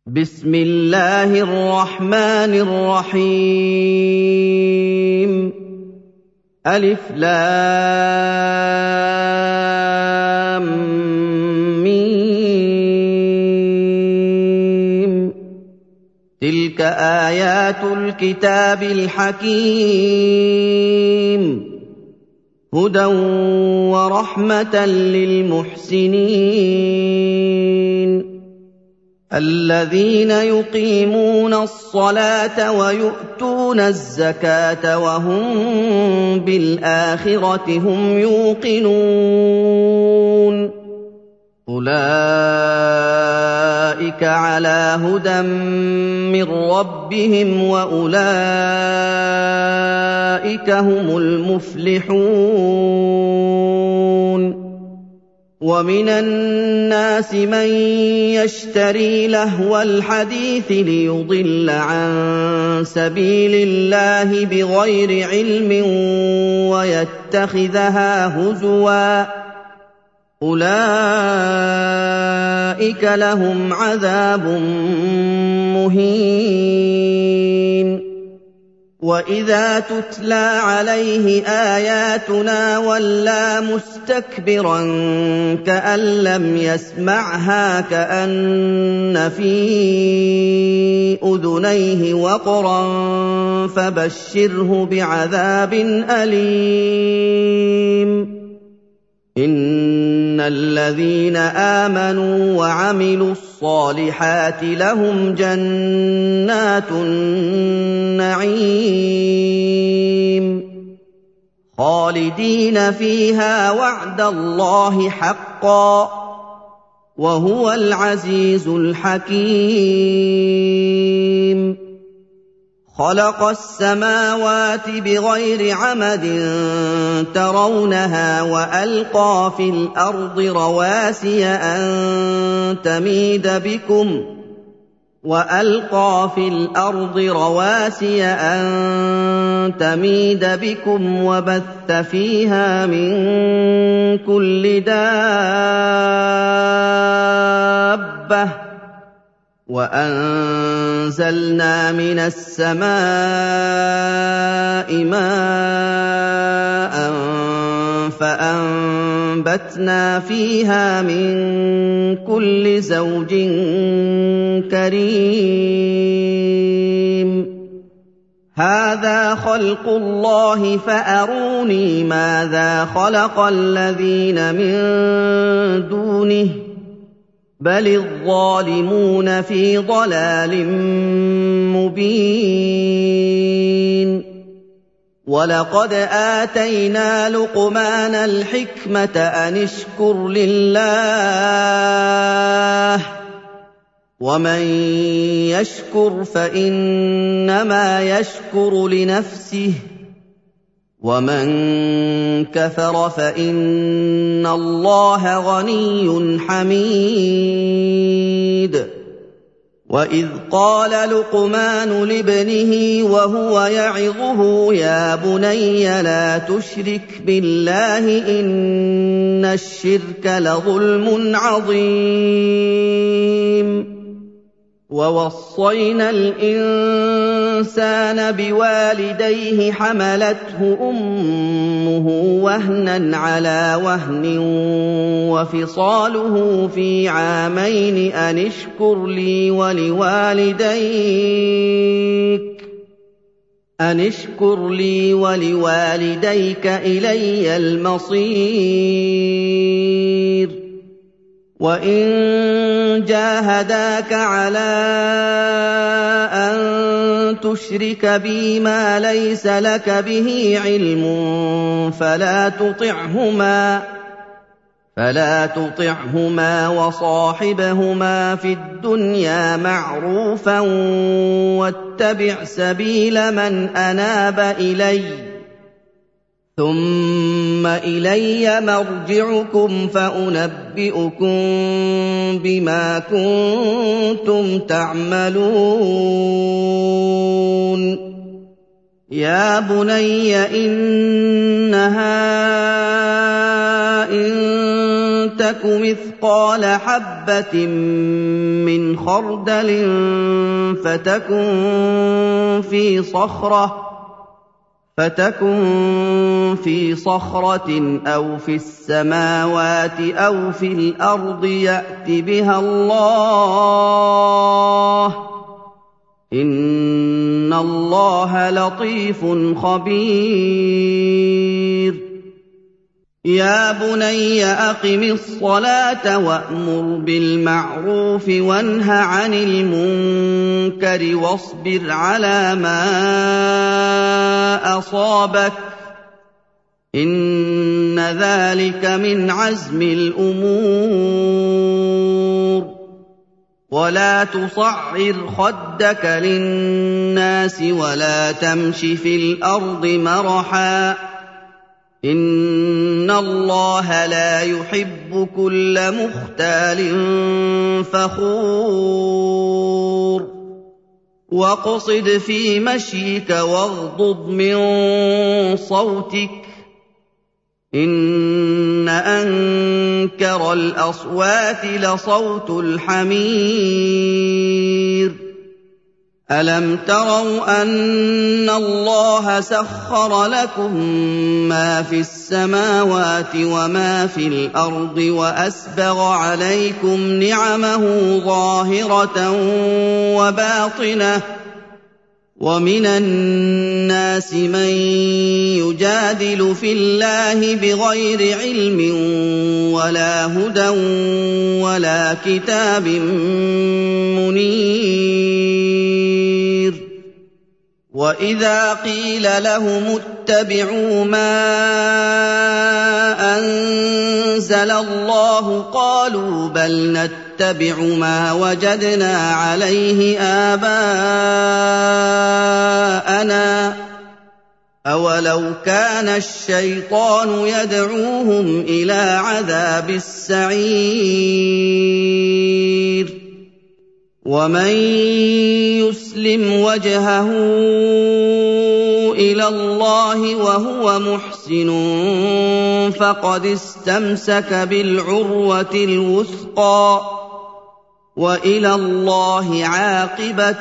بسم الله الرحمن الرحيم ألف لام ميم تلك آيات الكتاب الحكيم هدى ورحمة للمحسنين الذين يقيمون الصلاة ويؤتون الزكاة وهم بالآخرة هم يوقنون أولئك على هدى من ربهم وأولئك هم المفلحون ومن الناس من يشتري لهو الحديث ليضل عن سبيل الله بغير علم ويتخذها هزوا أولئك لهم عذاب مهين وَإِذَا تُتْلَىٰ عَلَيْهِ آيَاتُنَا وَلَّىٰ مُسْتَكْبِرًا كَأَن لَّمْ يَسْمَعْهَا كَأَنَّ فِي أُذُنَيْهِ وَقْرًا فَبَشِّرْهُ بِعَذَابٍ أَلِيمٍ إِنَّ الَّذِينَ آمَنُوا وَعَمِلُوا الصَّالِحَاتِ لَهُمْ جَنَّاتُ النَّعِيمِ خَالِدِينَ فِيهَا وَعْدَ اللَّهِ حَقًّا وَهُوَ الْعَزِيزُ الْحَكِيمُ خَلَقَ السَّمَاوَاتِ بِغَيْرِ عَمَدٍ تَرَوْنَهَا وَأَلْقَىٰ فِي الْأَرْضِ رَوَاسِيَ أَن تَمِيدَ بِكُمْ وَبَثَّ فِيهَا مِن كُلِّ دَابَّةٍ وَأَنزَلْنَا مِنَ السَّمَاءِ مَاءً فَأَنبَتْنَا فِيهَا مِن كُلِّ زَوْجٍ كَرِيمٍ هَٰذَا خَلْقُ اللَّهِ فَأَرُونِي مَاذَا خَلَقَ الَّذِينَ مِن دُونِهِ بَلِ الظَّالِمُونَ فِي ضَلَالٍ مُّبِينٍ وَلَقَدْ آتَيْنَا لُقْمَانَ الْحِكْمَةَ أَنِ اشْكُرْ لِلَّهِ ۚ وَمَن يَشْكُرْ فَإِنَّمَا يَشْكُرُ لِنَفْسِهِ ۖ وَمَن كَفَرَ فَإِنَّ اللَّهَ غَنِيٌّ حَمِيدٌ وَإِذْ قَالَ لُقْمَانُ لِابْنِهِ وَهُوَ يَعِظُهُ يَا بُنَيَّ لَا تُشْرِكْ بِاللَّهِ إِنَّ الشِّرْكَ لَظُلْمٌ عَظِيمٌ وَوَصَّيْنَا الْإِنسَانَ بِوَالِدَيْهِ حَمَلَتْهُ أُمُّهُ وَهْنًا عَلَىٰ وَهْنٍ وَفِصَالُهُ فِي عَامَيْنِ أَنِ اشْكُرْ لِي وَلِوَالِدَيْكَ إِلَيَّ الْمَصِيرُ وَإِن جَاهَدَاكَ عَلَىٰ أَن تُشْرِكَ بِي مَا لَيْسَ لَكَ بِهِ عِلْمٌ فَلَا تُطِعْهُمَا وَصَاحِبْهُمَا فِي الدُّنْيَا مَعْرُوفًا وَاتَّبِعْ سَبِيلَ مَنْ أَنَابَ إِلَيَّ ثُمَّ إِلَيَّ مَرْجِعُكُمْ فَأُنَبِّئُكُم بِمَا كُنتُمْ تَعْمَلُونَ يَا بُنَيَّ إِنَّهَا إِن تَكُ مِثْقَالَ حَبَّةٍ مِّنْ خَرْدَلٍ فَتَكُن فِي صَخْرَةٍ أَوْ فِي السَّمَاوَاتِ أَوْ فِي الْأَرْضِ يَأْتِ بِهَا اللَّهُ ۚ إِنَّ اللَّهَ لَطِيفٌ خَبِيرٌ يَا بُنَيَّ أَقِمِ الصَّلَاةَ وَأْمُرْ بِالْمَعْرُوفِ وَانْهَ عَنِ الْمُنكَرِ وَاصْبِرْ عَلَىٰ مَا أَصَابَكَ ۖ إِنَّ ذَٰلِكَ مِنْ عَزْمِ الْأُمُورِ وَلَا تُصَعِّرْ خَدَّكَ لِلنَّاسِ وَلَا تَمْشِ فِي الْأَرْضِ مَرَحًا ۖ إِنَّ اللَّهَ لَا يُحِبُّ كُلَّ مُخْتَالٍ فَخُورٍ وَاقْصِدْ فِي مَشْيِكَ وَاغْضُضْ مِن صَوْتِكَ ۚ إِنَّ أَنكَرَ الْأَصْوَاتِ لَصَوْتُ الْحَمِيرِ أَلَمْ تَرَوْا أَنَّ اللَّهَ سَخَّرَ لَكُم مَّا فِي السَّمَاوَاتِ وَمَا فِي الْأَرْضِ وَأَسْبَغَ عَلَيْكُمْ نِعَمَهُ ظَاهِرَةً وَبَاطِنَةً ۗ وَمِنَ النَّاسِ مَن يُجَادِلُ فِي اللَّهِ بِغَيْرِ عِلْمٍ وَلَا هُدًى وَلَا كِتَابٍ مُّنِيرٍ وَإِذَا قِيلَ لَهُمُ اتَّبِعُوا مَا أَنزَلَ اللَّهُ قَالُوا بَلْ نَتَّبِعُ مَا وَجَدْنَا عَلَيْهِ آبَاءَنَا ۚ أَوَلَوْ كَانَ الشَّيْطَانُ يَدْعُوهُمْ إِلَىٰ عَذَابِ السَّعِيرِ وَمَن يُسْلِمْ وَجْهَهُ إِلَى اللَّهِ وَهُوَ مُحْسِنٌ فَقَدِ اسْتَمْسَكَ بِالْعُرْوَةِ الْوُثْقَىٰ ۗ وَإِلَى اللَّهِ عَاقِبَةُ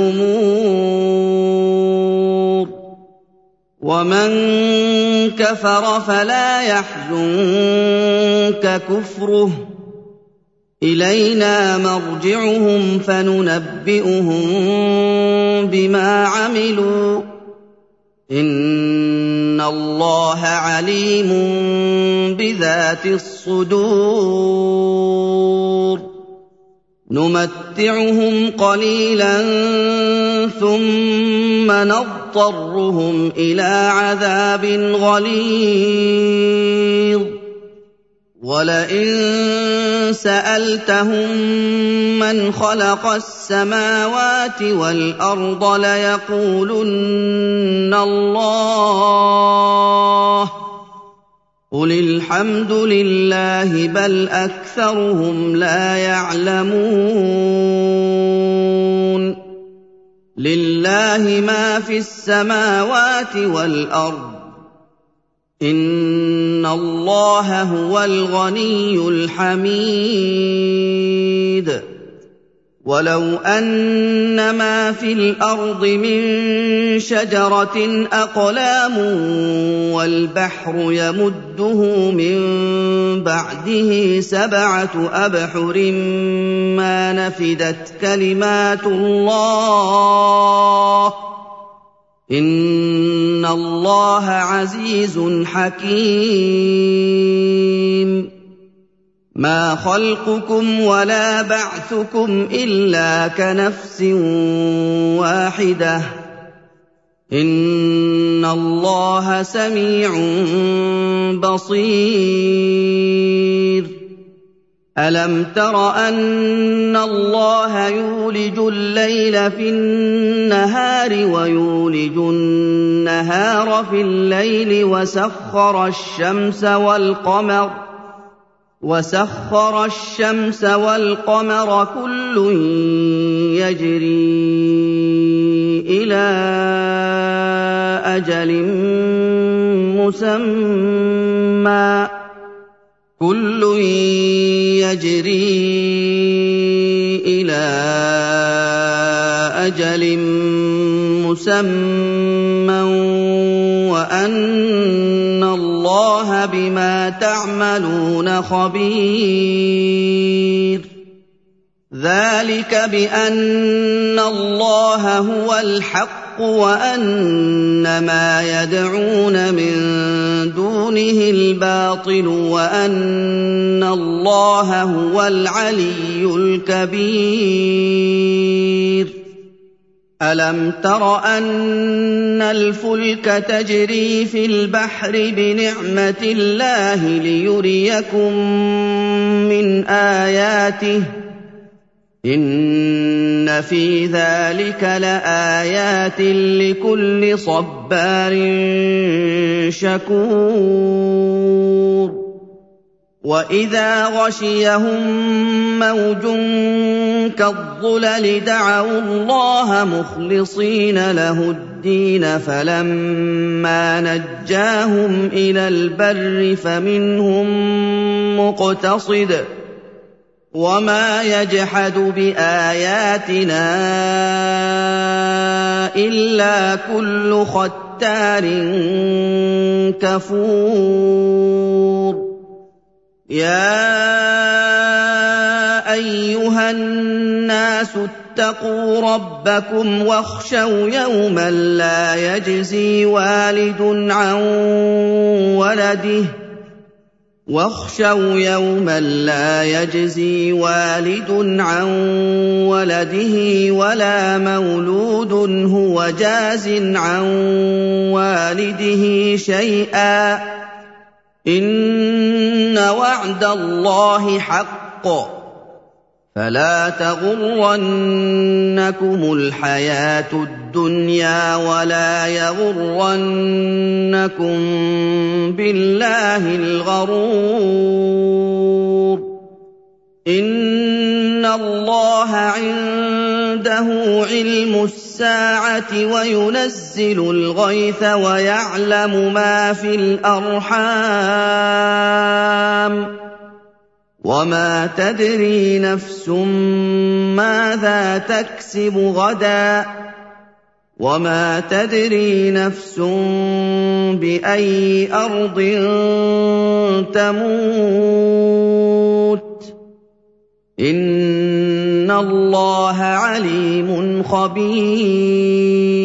الْأُمُورِ وَمَن كَفَرَ فَلَا يَحْزُنكَ كُفْرُهُ ۚ إِلَيْنَا مَرْجِعُهُمْ فَنُنَبِّئُهُم بِمَا عَمِلُوا ۚ إِنَّ اللَّهَ عَلِيمٌ بِذَاتِ الصُّدُورِ نُمَتِّعُهُمْ قَلِيلًا ثُمَّ نَضْطَرُّهُمْ إِلَىٰ عَذَابٍ غَلِيظٍ وَلَئِن سَأَلْتَهُم مَّنْ خَلَقَ السَّمَاوَاتِ وَالْأَرْضَ لَيَقُولُنَّ اللَّهُ ۚ قُلِ الْحَمْدُ لِلَّهِ بَلْ أَكْثَرُهُمْ لَا يَعْلَمُونَ لِلَّهِ مَا فِي السَّمَاوَاتِ وَالْأَرْضِ ۚ إِنَّ اللَّهَ هُوَ الْغَنِيُّ الْحَمِيدُ وَلَوْ أَنَّ مَا فِي الْأَرْضِ مِن شَجَرَةٍ أَقْلَامٌ وَالْبَحْرُ يَمُدُّهُ مِن بَعْدِهِ سَبْعَةُ أَبْحُرٍ مَّا نَفِدَتْ كَلِمَاتُ اللَّهِ ۗ إِنَّ اللَّهَ عَزِيزٌ حَكِيمٌ مَا خَلْقُكُمْ وَلَا بَعْثُكُمْ إِلَّا كَنَفْسٍ وَاحِدَةٍ ۗ إِنَّ اللَّهَ سَمِيعٌ بَصِيرٌ أَلَمْ تَرَ أَنَّ اللَّهَ يُولِجُ اللَّيْلَ فِي النَّهَارِ وَيُولِجُ النَّهَارَ فِي اللَّيْلِ وَسَخَّرَ الشَّمْسَ وَالْقَمَرَ كُلٌّ يَجْرِي إِلَىٰ أَجَلٍ مُّسَمًّى ۚ كُلٌّ يَجْرِي إِلَىٰ أَجَلٍ مُّسَمًّى وَأَنَّ اللَّهَ بِمَا تَعْمَلُونَ خَبِيرٌ ذَٰلِكَ بِأَنَّ اللَّهَ هُوَ الْحَقُّ وَأَنَّ مَا يَدْعُونَ مِن دُونِهِ الْبَاطِلُ وَأَنَّ اللَّهَ هُوَ الْعَلِيُّ الْكَبِيرُ أَلَمْ تَرَ أَنَّ الْفُلْكَ تَجْرِي فِي الْبَحْرِ بِنِعْمَتِ اللَّهِ لِيُرِيَكُم مِّنْ آيَاتِهِ ۚ إِنَّ فِي ذَٰلِكَ لَآيَاتٍ لِّكُلِّ صَبَّارٍ شَكُورٍ وَإِذَا غَشِيَهُم مَّوْجٌ كَالظُّلَلِ دَعَوُا اللَّهَ مُخْلِصِينَ لَهُ الدِّينَ فَلَمَّا نَجَّاهُمْ إِلَى الْبَرِّ فَمِنْهُم مُّقْتَصِدٌ ۚ وَمَا يَجْحَدُ بِآيَاتِنَا إِلَّا كُلُّ خَتَّارٍ كَفُورٍ يَا أَيُّهَا النَّاسُ اتَّقُوا رَبَّكُمْ وَاخْشَوْا يَوْمًا لَّا يَجْزِي وَالِدٌ عَن وَلَدِهِ وَلَا مَوْلُودٌ هُوَ جَازٍ عَن وَالِدِهِ شَيْئًا ۚ إِنَّ وَعْدَ اللَّهِ حَقٌّ ۖ فَلَا تَغُرَّنَّكُمُ الْحَيَاةُ الدُّنْيَا وَلَا يَغُرَّنَّكُم بِاللَّهِ الْغَرُورُ إِنَّ اللَّهَ عِندَهُ عِلْمُ السَّاعَةِ وَيُنَزِّلُ الْغَيْثَ وَيَعْلَمُ مَا فِي الْأَرْحَامِ ۖ وَمَا تَدْرِي نَفْسٌ مَّاذَا تَكْسِبُ غَدًا ۖ وَمَا تَدْرِي نَفْسٌ بِأَيِّ أَرْضٍ تَمُوتُ ۚ إِنَّ اللَّهَ عَلِيمٌ خَبِيرٌ